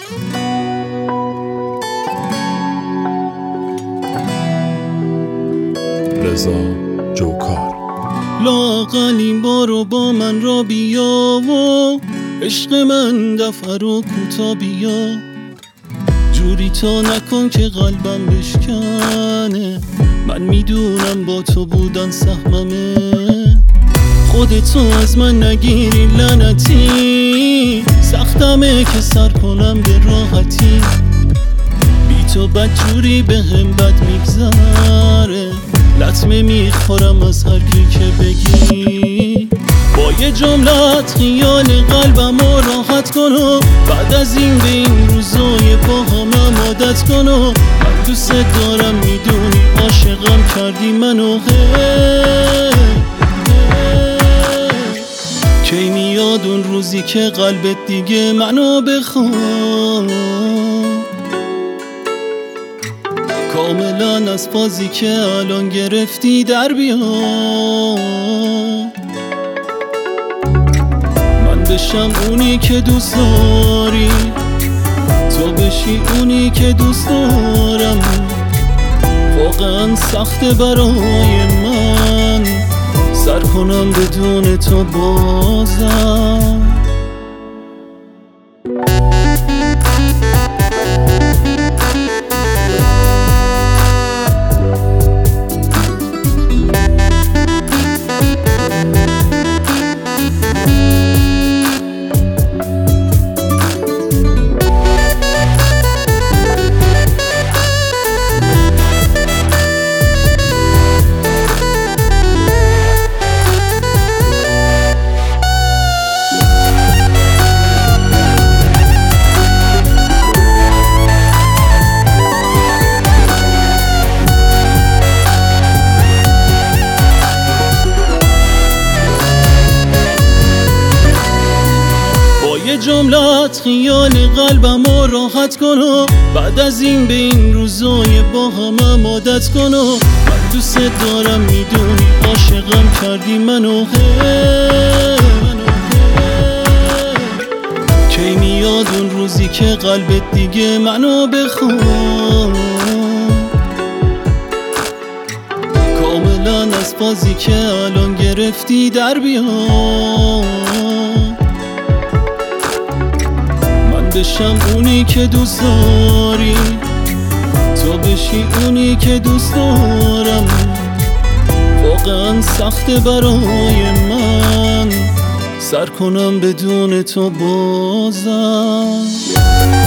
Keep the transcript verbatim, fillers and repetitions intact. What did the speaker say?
رضا جوکار. لااقل این بارو با من را بیا و عشق من دفعه رو کوتا بیا، جوری تا نکن که قلبم بشکنه، من میدونم با تو بودن سهممه. خودتو از من نگیری لعنتی، سختمه که سر کنم به راحتی، بی تو بد جوری به هم بد میگذره، لطمه میخورم از هر کی که بگی. با یه جملت خیال قلبم رو راحت کن و بعد از این به این روزای با همم عادت کن و من دوست دارم میدونی عاشقم کردی منو. کی میاد اون روزی که قلبت دیگه منو بخواد، کاملا از فازی که الان گرفتی در بیا، من بشم اونی که دوست داری، تو بشی اونی که دوست دارم. واقعا سخته برای من سر کنم بدون تو بازم. یه جملت خیال قلبم رو راحت کن و بعد از این به این روزای با همم عادت کن و من دوست دارم میدونی عاشقم کردی منو. کی میاد اون روزی که قلبت دیگه منو بخواد، کاملا از فازی که الان گرفتی در بیاد، بشم اونی که دوست داری، تو بشی اونی که دوست دارم. واقعا سخته برای من سر کنم بدون تو بازم.